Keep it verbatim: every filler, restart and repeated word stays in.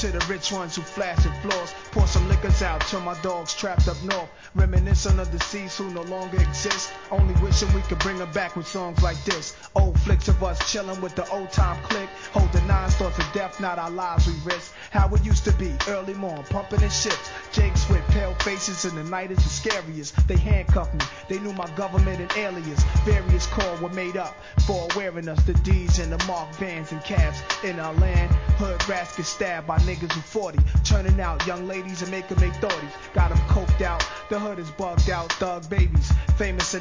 to the rich ones who flash and floors. Pour some liquors out to my dogs trapped up north. Reminiscing of the seas who no longer exist. Only wishing we could bring them back with songs like this. Old flicks of us chilling with the old time click. Hold the nine thoughts of death, not our lives we risk. How it used to be, early morning, pumping in ships. Jakes with pale faces and the night is the scariest. They handcuffed me, they knew my government and alias. Various calls were made up for wearing us. The D's and the marked vans and cabs in our land. Hood rats get stabbed by niggas who forty. Turning out young ladies and making they thirties. Got them coked out, the hood is bugged out. Thug babies, famous in